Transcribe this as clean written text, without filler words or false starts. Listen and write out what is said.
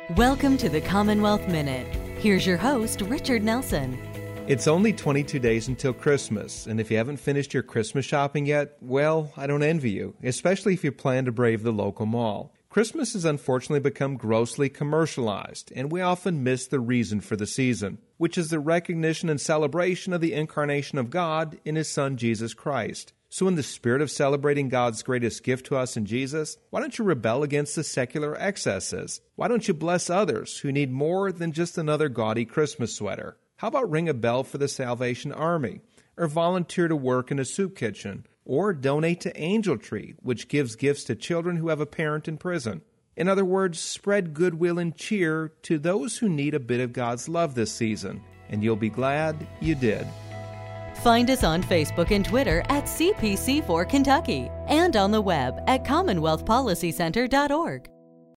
Welcome to the Commonwealth Minute. Here's your host, Richard Nelson. It's only 22 days until Christmas, and if you haven't finished your Christmas shopping yet, well, I don't envy you, especially if you plan to brave the local mall. Christmas has unfortunately become grossly commercialized, and we often miss the reason for the season, which is the recognition and celebration of the incarnation of God in His Son, Jesus Christ. So in the spirit of celebrating God's greatest gift to us in Jesus, why don't you rebel against the secular excesses? Why don't you bless others who need more than just another gaudy Christmas sweater? How about ring a bell for the Salvation Army, or volunteer to work in a soup kitchen, or donate to Angel Tree, which gives gifts to children who have a parent in prison? In other words, spread goodwill and cheer to those who need a bit of God's love this season, and you'll be glad you did. Find us on Facebook and Twitter at CPC4 Kentucky and on the web at CommonwealthPolicyCenter.org.